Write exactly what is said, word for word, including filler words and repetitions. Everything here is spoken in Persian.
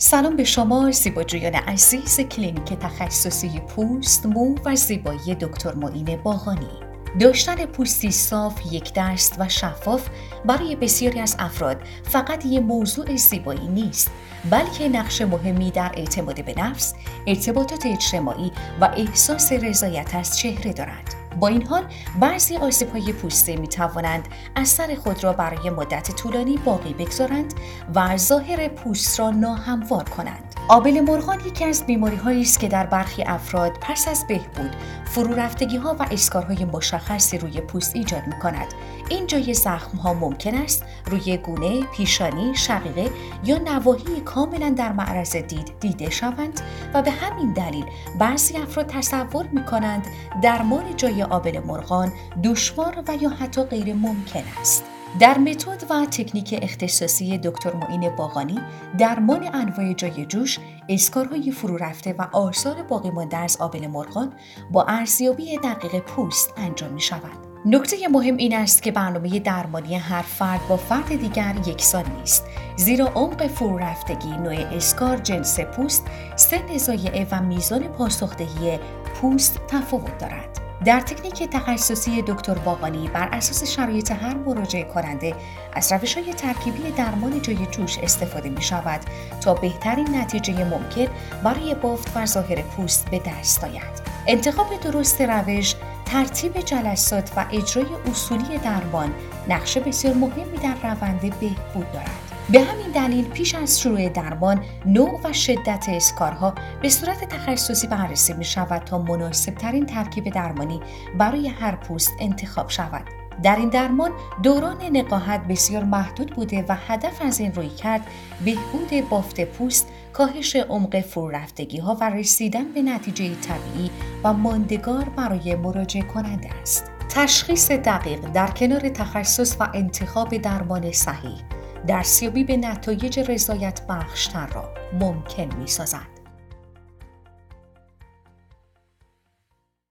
سلام به شما زیباجویان عزیز کلینیک تخصصی پوست، مو و زیبایی دکتر معین باقانی. داشتن پوستی صاف، یک دست و شفاف برای بسیاری از افراد فقط یک موضوع زیبایی نیست، بلکه نقش مهمی در اعتماد به نفس، ارتباطات اجتماعی و احساس رضایت از چهره دارد. با این حال بعضی آسیب‌های پوستی می‌توانند اثر خود را برای مدت طولانی باقی بگذارند و ظاهر پوست را ناهموار کنند. آبله مرغان یکی از بیماری‌هایی است که در برخی افراد پس از بهبود فرورفتگی‌ها و اسکارهای مشخصی روی پوست ایجاد می‌کند. این جای زخم‌ها ممکن است روی گونه، پیشانی، شقیقه یا نواحی کاملاً در معرض دید دیده شوند و به همین دلیل بعضی افراد تصور می‌کنند درمان جای آبله مرغان دشوار و یا حتی غیر ممکن است. در متد و تکنیک اختصاصی دکتر معین باقانی، درمان انواع جای جوش، اسکارهای فرو رفته و آثار باقی مانده از آبله مرغان با ارزیابی دقیق پوست انجام می شود. نکته مهم این است که برنامه درمانی هر فرد با فرد دیگر یکسان نیست، زیرا عمق فرو رفتگی، نوع اسکار، جنس پوست، سن ضایعه و میزان پاسخدهی پوست تفاوت دارد. در تکنیک تخصصی دکتر باقانی بر اساس شرایط هر مراجعه کننده از روش‌های ترکیبی درمان جای جوش استفاده می شود تا بهترین نتیجه ممکن برای بافت و ظاهر پوست به دست آید. انتخاب درست روش، ترتیب جلسات و اجرای اصولی درمان نقش بسیار مهمی در روند بهبود دارد. به همین دلیل پیش از شروع درمان، نوع و شدت اسکارها به صورت تخصصی بررسی می شود تا مناسب ترین ترکیب درمانی برای هر پوست انتخاب شود. در این درمان دوران نقاهت بسیار محدود بوده و هدف از این رویکرد بهبود بافت پوست، کاهش عمق فرورفتگی ها و رسیدن به نتیجه طبیعی و ماندگار برای مراجعه کننده است. تشخیص دقیق در کنار تخصص و انتخاب درمان صحیح، دستیابی به نتایج رضایت بخشتر را ممکن می سازد.